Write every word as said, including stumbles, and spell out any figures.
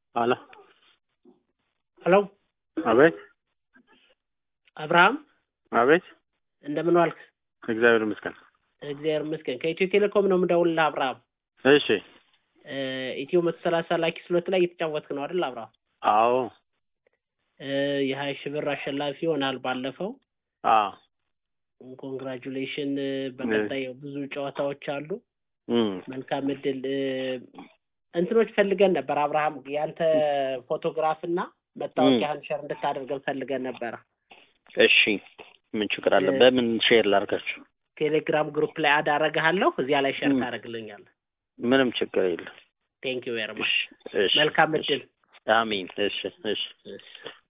Hello. Hello. አቤት አብርሃም አቤት እንደምን ዋልክ? እግዚአብሔር ይመስገን። እግዚአብሔር ይመስገን። ከኢትዮ ቴሌኮም ነው የምደውልልህ አብርሃም። እሺ ኢትዮ መቶ ሰላሳ ላኪ ስሎት ላይ እየተጫወትክ ነው አይደል አብርሃም? አዎ የሀያ ሺህ ብር አሸናፊ ሆናል ባለፈው። አዎ ኮንግራቹሌሽን። በቀጣይ ብዙ ጨዋታዎች አሉ። እም መልካም እድል። እንትኖች ፈልገን ነበር አብርሃም፣ ያንተ ፎቶግራፍ እና መታወቂያህን ሼር እንድታደርገን ፈልገን ነበር። እሺ ምን ችግር አለ? በምን ሼር ላድርጋችሁ? ቴሌግራም ግሩፕ ላይ አዳረግሃለሁ፣ እዚያ ላይ ሼር ታደርግልኛለህ። ምንም ችግር የለም። ቴንክ ዩ ቬሪ ማች። እሺ መልካም እድል። አሜን። እሺ እሺ እሺ